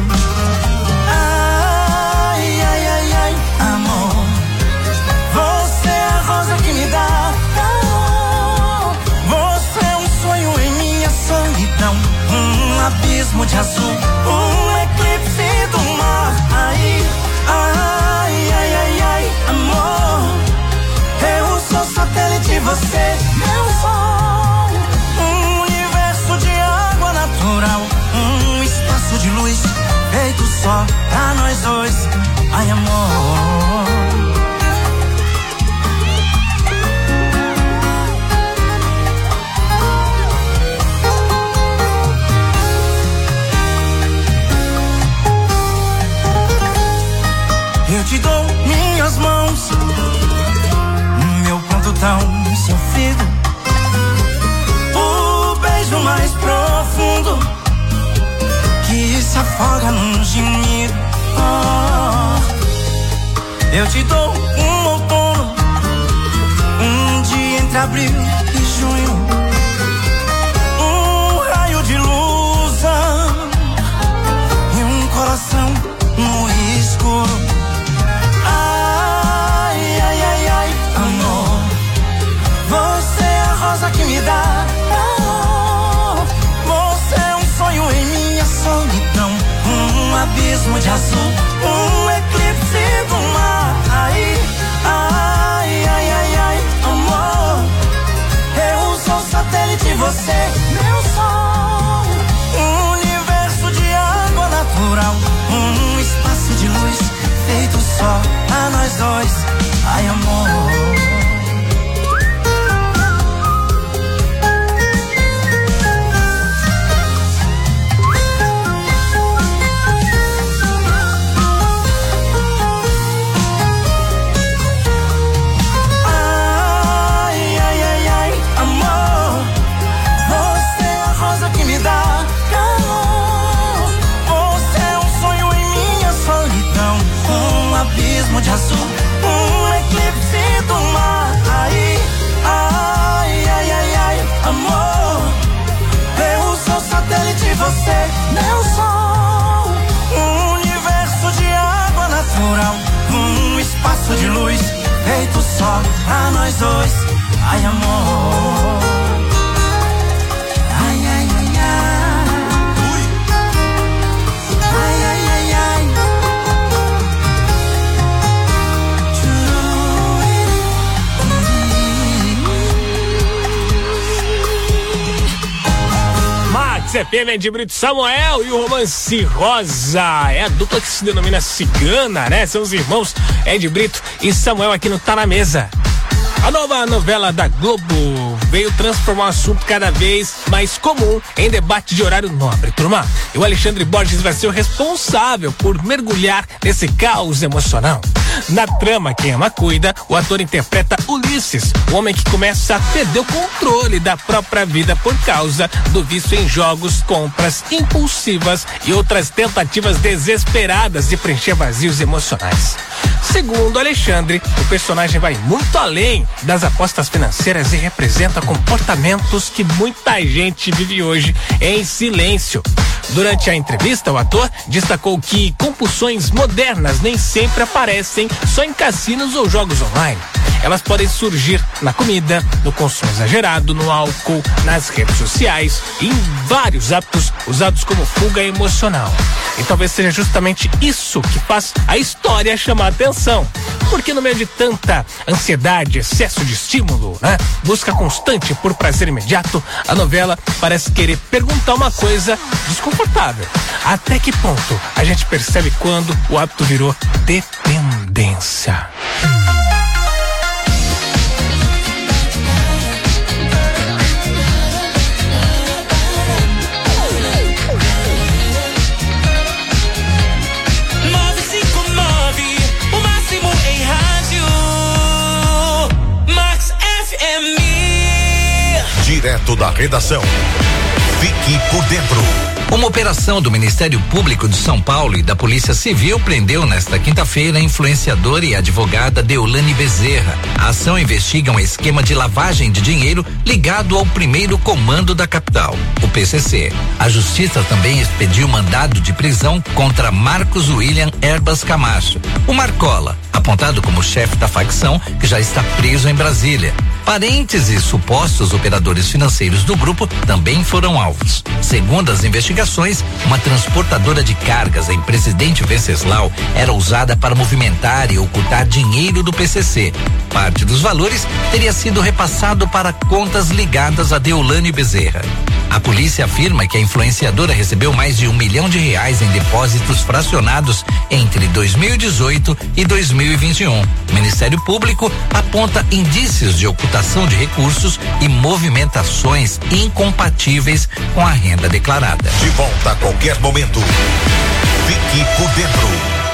Ai, ai, ai, ai, amor, você é a rosa que me dá calor. Você é um sonho em minha solidão, um abismo de azul, um eclipse do mar. Ai, ai, ai, ai, ai, amor, eu sou satélite, você meu sol, um universo de água natural, um espaço de luz feito só pra nós dois. Ai, amor, eu te dou minhas mãos, meu pranto tão sofrido, o beijo mais profundo que se afoga num gemido. Oh, eu te dou um outono, um dia entre abril e junho, um raio de luz e um coração no escuro. Ai, ai, ai, ai, amor, você é a rosa que me dá calor. Você é um sonho em minha solidão, um abismo de azul, um eclipse do mar. Ai, ai, ai, ai, ai, amor, eu sou satélite, você meu sol, um universo de água natural, um espaço de luz feito só pra nós dois. Ai, amor, de azul, um eclipse do mar. Ai, ai, ai, ai, ai, amor, eu sou satélite, você meu sol, um universo de água natural, um espaço de luz feito só pra nós dois. Ai, amor, ai, ai, ai, ai, ui, ai, ai, ai, ai. F M é de Brito Samuel e o Romance Rosa. É a dupla que se denomina cigana, né? São os irmãos Ed Brito e Samuel aqui no Tá Na Mesa. A nova novela da Globo veio transformar o assunto cada vez mais comum em debate de horário nobre, turma. E o Alexandre Borges vai ser o responsável por mergulhar nesse caos emocional. Na trama Quem Ama Cuida, o ator interpreta Ulisses, o homem que começa a perder o controle da própria vida por causa do vício em jogos, compras impulsivas e outras tentativas desesperadas de preencher vazios emocionais. Segundo Alexandre, o personagem vai muito além das apostas financeiras e representa comportamentos que muita gente vive hoje em silêncio. Durante a entrevista, o ator destacou que compulsões modernas nem sempre aparecem só em cassinos ou jogos online. Elas podem surgir na comida, no consumo exagerado, no álcool, nas redes sociais e em vários hábitos usados como fuga emocional. E talvez seja justamente isso que faz a história chamar a atenção. Porque no meio de tanta ansiedade, excesso de estímulo, né? Busca constante por prazer imediato, a novela parece querer perguntar uma coisa desconfortável. Até que ponto a gente percebe quando o hábito virou dependência? Direto da redação. Fique por dentro. Uma operação do Ministério Público de São Paulo e da Polícia Civil prendeu nesta quinta-feira a influenciadora e advogada Deolane Bezerra. A ação investiga um esquema de lavagem de dinheiro ligado ao primeiro comando da capital, o P C C. A Justiça também expediu mandado de prisão contra Marcos William Erbas Camacho, o Marcola, apontado como chefe da facção, que já está preso em Brasília. Parentes e supostos operadores financeiros do grupo também foram alvos. Segundo as investigações, uma transportadora de cargas em Presidente Venceslau era usada para movimentar e ocultar dinheiro do P C C. Parte dos valores teria sido repassado para contas ligadas a Deolane Bezerra. A polícia afirma que a influenciadora recebeu mais de um milhão de reais em depósitos fracionados entre dois mil e dezoito e dois mil e vinte e um. O Ministério Público aponta indícios de ocultação de recursos e movimentações incompatíveis com a renda declarada. De volta a qualquer momento. Fique por dentro.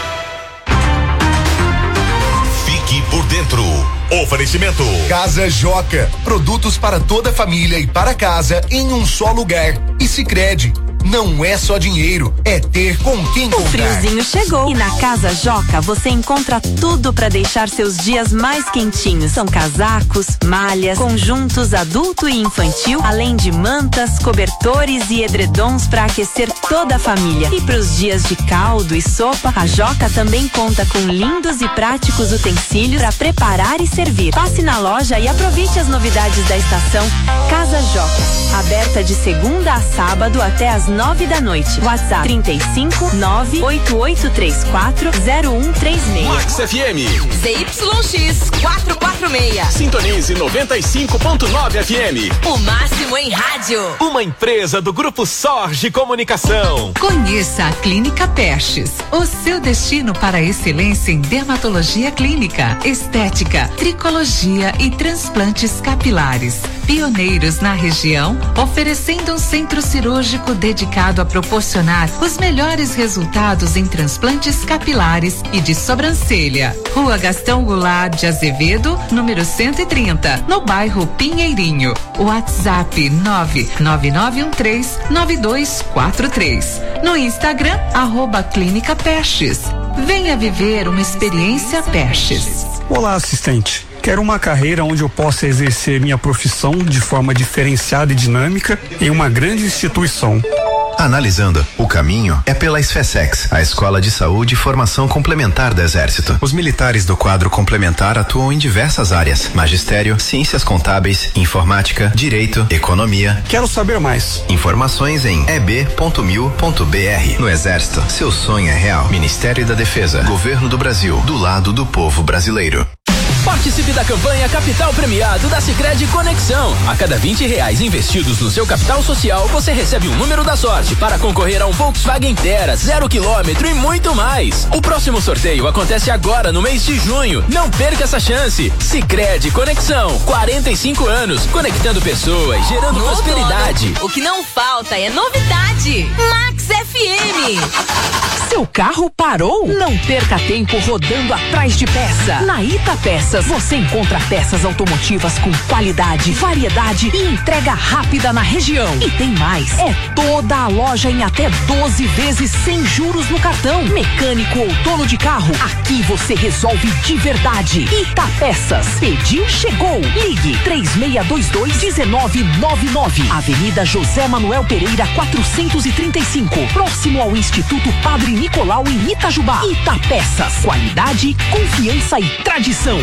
Fique por dentro. Oferecimento. Casa Joca. Produtos para toda a família e para casa em um só lugar. E Sicredi. Não é só dinheiro, é ter com quem contar. O friozinho chegou e na Casa Joca você encontra tudo para deixar seus dias mais quentinhos. São casacos, malhas, conjuntos adulto e infantil, além de mantas, cobertores e edredons para aquecer toda a família. E para os dias de caldo e sopa, a Joca também conta com lindos e práticos utensílios para preparar e servir. Passe na loja e aproveite as novidades da estação. Casa Joca, aberta de segunda a sábado até as nove da noite. WhatsApp trinta e cinco, nove oito oito três quatro, zero um três seis. Max F M. Z Y X quatrocentos e quarenta e seis. Sintonize noventa e cinco ponto nove F M. O máximo em rádio. Uma empresa do Grupo Sorge Comunicação. Conheça a Clínica Pestes. O seu destino para a excelência em dermatologia clínica, estética, tricologia e transplantes capilares. Pioneiros na região, oferecendo um centro cirúrgico dedicado a proporcionar os melhores resultados em transplantes capilares e de sobrancelha. Rua Gastão Goulart de Azevedo, número cento e trinta, no bairro Pinheirinho. WhatsApp nove nove nove um três nove dois quatro três. No Instagram, arroba Clínica Pestes. Venha viver uma experiência Pestes. Olá, assistente. Quero uma carreira onde eu possa exercer minha profissão de forma diferenciada e dinâmica em uma grande instituição. Analisando, o caminho é pela SFESEX, a Escola de Saúde e Formação Complementar do Exército. Os militares do quadro complementar atuam em diversas áreas: magistério, ciências contábeis, informática, direito, economia. Quero saber mais. Informações em e b ponto mil ponto b r. No Exército, seu sonho é real. Ministério da Defesa, Governo do Brasil, do lado do povo brasileiro. Participe da campanha Capital Premiado da Sicredi Conexão. A cada vinte reais investidos no seu capital social, você recebe um número da sorte para concorrer a um Volkswagen Tera, zero quilômetro e muito mais. O próximo sorteio acontece agora no mês de junho. Não perca essa chance. Sicredi Conexão, quarenta e cinco anos, conectando pessoas, gerando No prosperidade. outono, o que não falta é novidade. Max F M. Seu carro parou? Não perca tempo rodando atrás de peça. Na Ita Peças você encontra peças automotivas com qualidade, variedade e entrega rápida na região. E tem mais, é toda a loja em até doze vezes sem juros no cartão. Mecânico ou dono de carro, aqui você resolve de verdade. Ita Peças, pediu, chegou. Ligue três seis dois dois, um nove nove nove. Avenida José Manuel Pereira quatrocentos e trinta e cinco, próximo ao Instituto Padre Nicolau em Itajubá. Ita Peças, qualidade, confiança e tradição.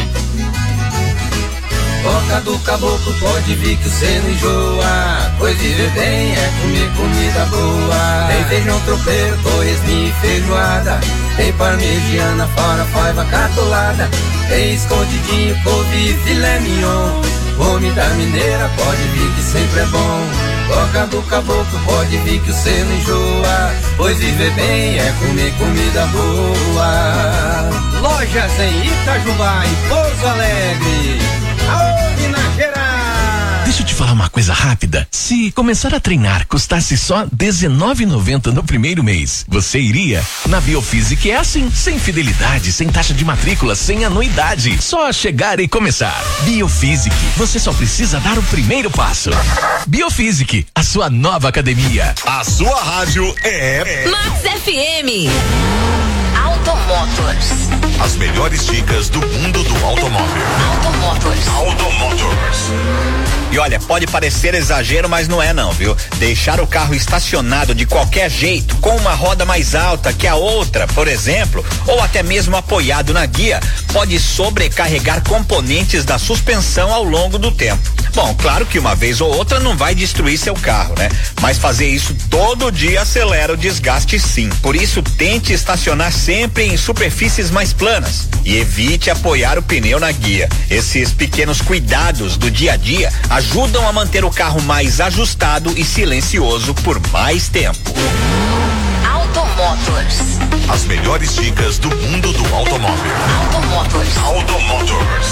Boca do caboclo, pode vir que cê não enjoa, pois viver bem é comer comida boa. Tem feijão tropeiro, torresminho e feijoada, tem parmegiana, fora faiva catolada, tem escondidinho, couve e filé mignon. Comida mineira, pode vir que sempre é bom. Boca do caboclo, pode vir que cê não enjoa, pois viver bem é comer comida boa. Lojas em Itajubá e Pouso Alegre. Aô, Minas Gerais! Deixa eu te falar uma coisa rápida. Se começar a treinar custasse só dezenove reais e noventa centavos no primeiro mês, você iria? Na Biofísica é assim, sem fidelidade, sem taxa de matrícula, sem anuidade. Só chegar e começar. Biofísica, você só precisa dar o primeiro passo. Biofísica, a sua nova academia. A sua rádio é Max F M. Automotors. As melhores dicas do mundo do automóvel. Automotors. Automotors. E olha, pode parecer exagero, mas não é não, viu? Deixar o carro estacionado de qualquer jeito, com uma roda mais alta que a outra, por exemplo, ou até mesmo apoiado na guia, pode sobrecarregar componentes da suspensão ao longo do tempo. Bom, claro que uma vez ou outra não vai destruir seu carro, né? Mas fazer isso todo dia acelera o desgaste, sim. Por isso, tente estacionar sempre em superfícies mais planas e evite apoiar o pneu na guia. Esses pequenos cuidados do dia a dia ajudam a manter o carro mais ajustado e silencioso por mais tempo. Automotors. As melhores dicas do mundo do automóvel. Automotors. Automotors.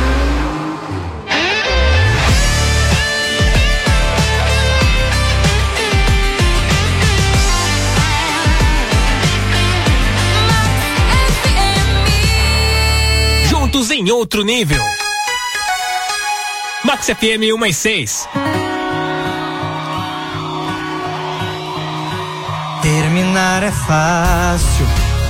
Juntos em outro nível. Max F M um mais seis. Terminar é fácil,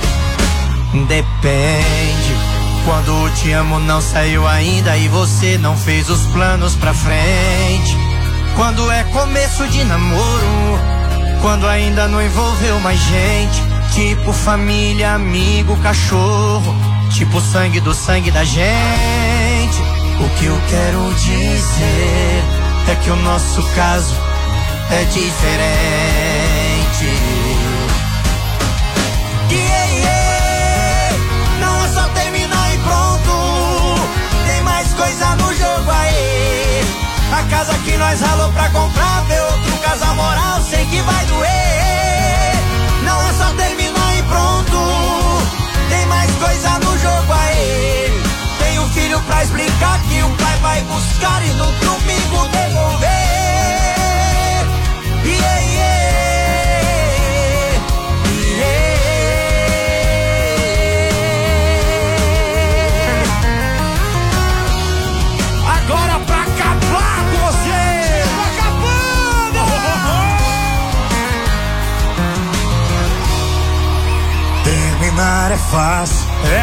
depende. Quando te amo não saiu ainda e você não fez os planos pra frente. Quando é começo de namoro, quando ainda não envolveu mais gente. Tipo família, amigo, cachorro, tipo sangue do sangue da gente. O que eu quero dizer é que o nosso caso é diferente. Yeah, yeah. Não é só terminar e pronto, tem mais coisa no jogo aí. A casa que nós ralou pra comprar, ver outro casal moral, sei que vai doer. Não é só terminar e pronto, tem mais coisa no jogo aí. Tem um filho pra explicar que o pai vai buscar e no domingo devolver. Yeah, yeah, yeah. Agora pra acabar com você, tô acabando. Terminar é fácil, é?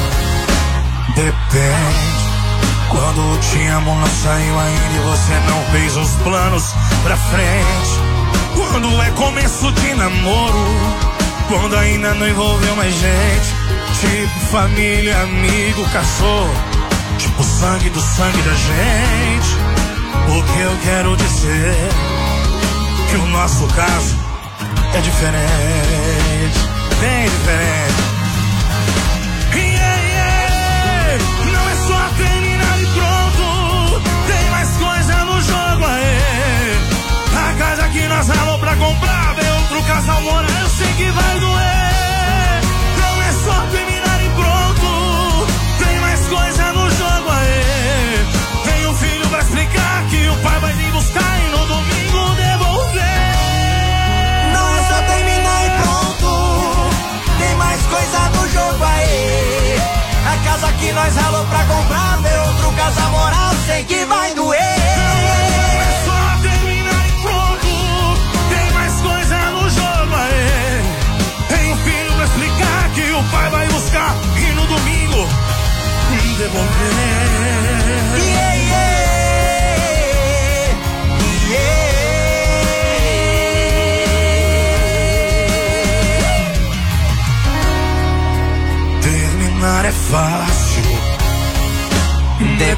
Depende. Quando te amo não saiu ainda e você não fez os planos pra frente. Quando é começo de namoro, quando ainda não envolveu mais gente. Tipo família, amigo, cachorro, tipo sangue do sangue da gente. O que eu quero dizer que o nosso caso é diferente, bem diferente. Yeah, yeah. Não é só ter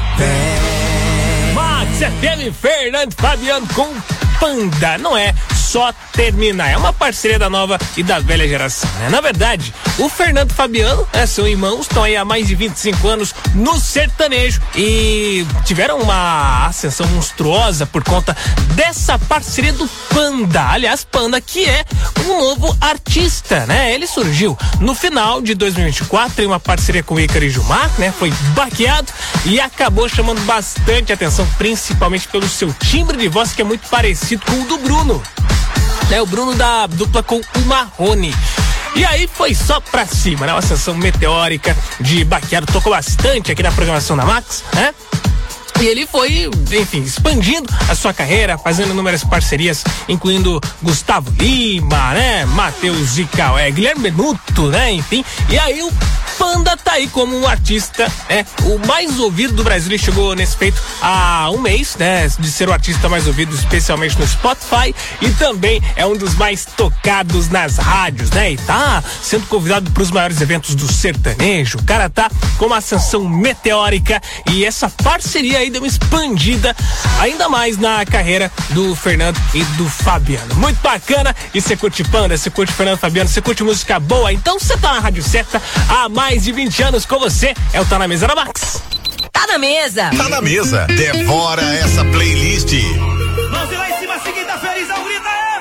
Max F M, Fernando Fabiano com Panda. Não é só terminar, é uma parceria da nova e da velha geração, né? Na verdade, o Fernando Fabiano, né, seu irmão, estão aí há mais de vinte e cinco anos no sertanejo e tiveram uma ascensão monstruosa por conta dessa parceria do Panda. Aliás, Panda, que é um novo artista, né? Ele surgiu no final de dois mil e vinte e quatro em uma parceria com o Ícaro e Gilmar, né? Foi baqueado e acabou chamando bastante atenção, principalmente pelo seu timbre de voz, que é muito parecido com o do Bruno. É o Bruno da dupla com o Marrone. E aí foi só pra cima, né? Uma ascensão meteórica de baqueado, tocou bastante aqui na programação da Max, né? E ele foi, enfim, expandindo a sua carreira, fazendo inúmeras parcerias, incluindo Gustavo Lima, né? Matheus e Cauê, Guilherme Benuto, né? Enfim, e aí o Panda tá aí como um artista, né? O mais ouvido do Brasil. Ele chegou nesse feito há um mês, né? De ser o artista mais ouvido, especialmente no Spotify, e também é um dos mais tocados nas rádios, né? E tá sendo convidado para os maiores eventos do sertanejo. O cara tá com uma ascensão meteórica e essa parceria aí deu uma expandida ainda mais na carreira do Fernando e do Fabiano. Muito bacana. E você curte Panda, você curte Fernando Fabiano, você curte música boa, então você tá na rádio certa há mais de vinte anos com você. É o Tá na Mesa da Max. Tá na mesa. Tá na mesa. Devora essa playlist. Vamos lá em cima, seguida feliz, ao grito, é,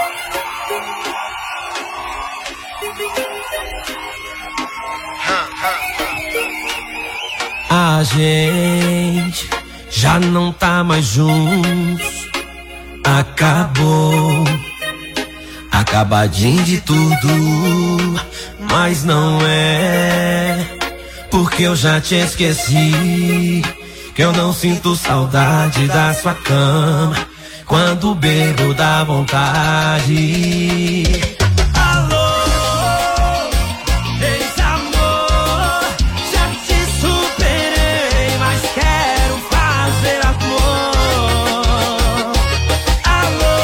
vai! A gente já não tá mais juntos. Acabou. Acabadinho de tudo. Mas não é porque eu já te esqueci, que eu não sinto saudade da sua cama quando bebo dá vontade. Alô, ex-amor, já te superei, mas quero fazer amor. Alô,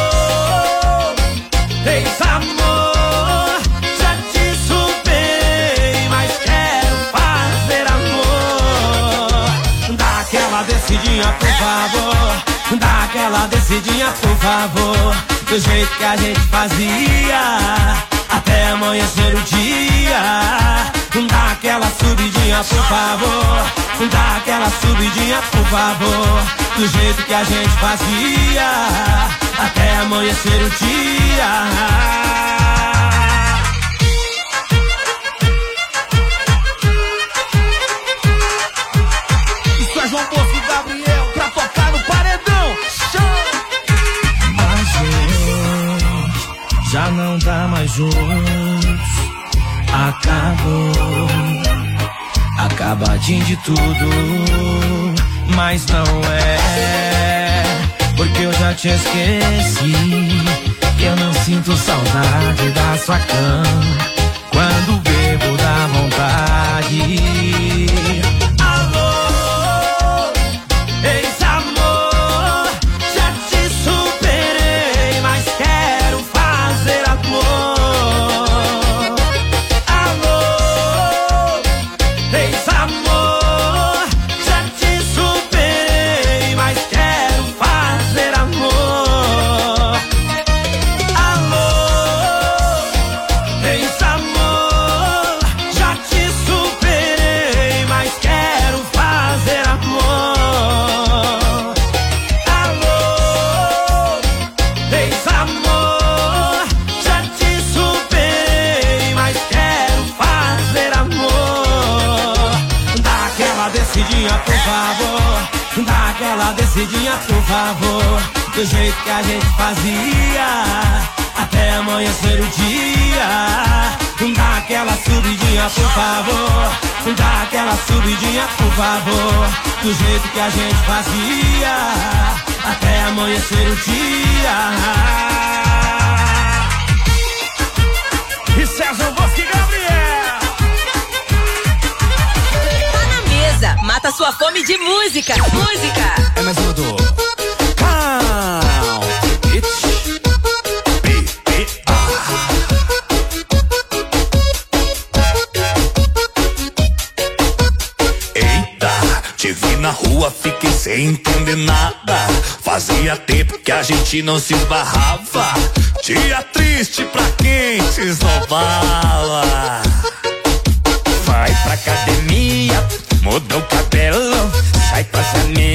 ex-amor, já te superei, mas quero fazer amor. Dá aquela descidinha, por favor. Dá aquela descidinha, por favor. Do jeito que a gente fazia, até amanhecer o dia. Dá aquela subidinha, por favor. Dá aquela subidinha, por favor. Do jeito que a gente fazia, até amanhecer o dia. Isso é João Bosco e Gabriel pra tocar no paredão. A gente já não tá mais juntos. Acabou. Acabadinho de tudo. Mas não é porque eu já te esqueci, que eu não sinto saudade da sua cama quando bebo dá vontade. Alô, ex-amor, já te superei, mas quero fazer amor. Alô, ex-amor, já te superei, mas quero fazer amor. Alô, ex-amor, já te superei, mas quero fazer amor. Alô, ex-amor, já te superei, mas quero fazer amor. Dá aquela descidinha, por favor. Dá aquela descidinha, por favor. Do jeito que a gente fazia, até amanhecer o dia. Dá aquela subidinha, por favor. Dá aquela subidinha, por favor. Do jeito que a gente fazia, até amanhecer o dia. E César Bosque e Gabriel. Tá na mesa. Mata sua fome de música. Música. É mais uma do Calm It's B E A. Eita, te vi na rua fiquei sem entender nada. Fazia tempo que a gente não se esbarrava. Dia triste pra quem se esnobava. Vai pra academia, muda o cabelo, sai com as amigas